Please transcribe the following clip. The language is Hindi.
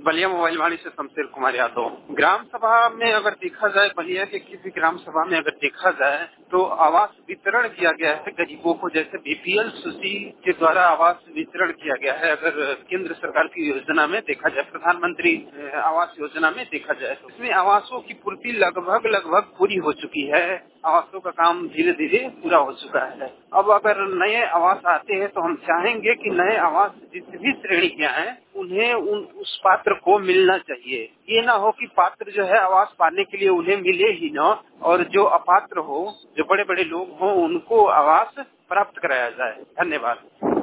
बलिया मोबाइल वाणी से शमशेर कुमार यादव। ग्राम सभा में अगर देखा जाए, बलिया के किसी ग्राम सभा में अगर देखा जाए तो आवास वितरण किया गया है गरीबों को। जैसे बीपीएल सूची के द्वारा आवास वितरण किया गया है। अगर केंद्र सरकार की योजना में देखा जाए, प्रधानमंत्री आवास योजना में देखा जाए तो इसमें आवासों की पूर्ति लगभग पूरी हो चुकी है। आवासों का काम धीरे धीरे पूरा हो चुका है। अब अगर नए आवास आते हैं तो हम चाहेंगे कि नए आवास जितनी भी श्रेणियां हैं उन्हें उस पात्र को मिलना चाहिए। ये ना हो कि पात्र जो है आवास पाने के लिए उन्हें मिले ही न, और जो अपात्र हो, जो बड़े बड़े लोग हों, उनको आवास प्राप्त कराया जाए। धन्यवाद।